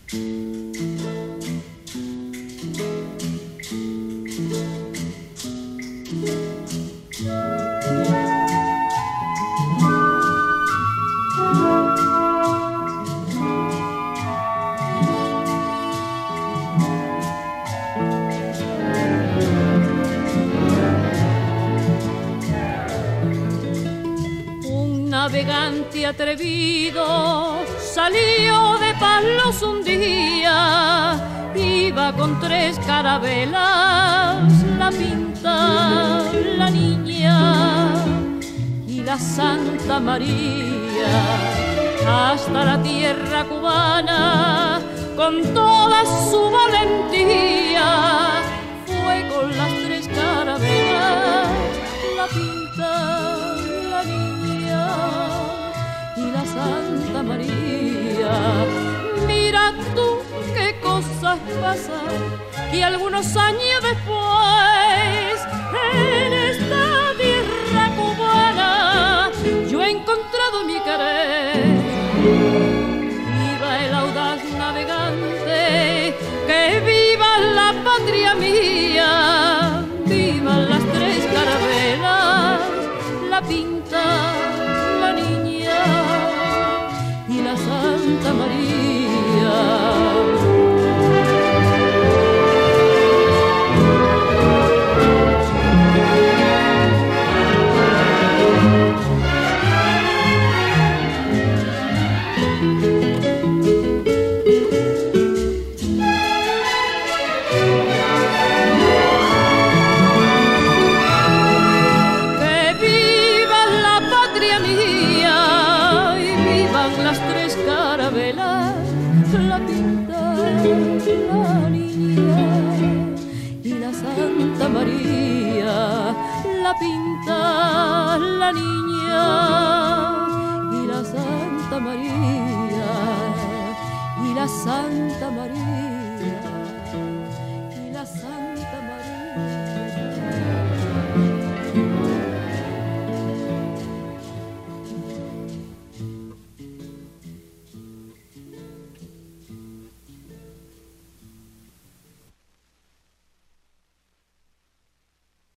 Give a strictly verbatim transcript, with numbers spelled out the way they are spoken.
Navegante atrevido salió de Palos un día, iba con tres carabelas, la Pinta, la Niña y la Santa María, hasta la tierra cubana con toda su valentía, fue con las tres carabelas, la Pinta, la Niña y la Santa María. Mira tú qué cosas pasan, que algunos años después en esta tierra cubana yo he encontrado mi querer. Viva el audaz navegante, que viva la patria mía, vivan las tres carabelas, la Pinta, la Niña y la Santa María. La Pinta, la Niña y la Santa María, la Pinta, la Niña y la Santa María, y la Santa María.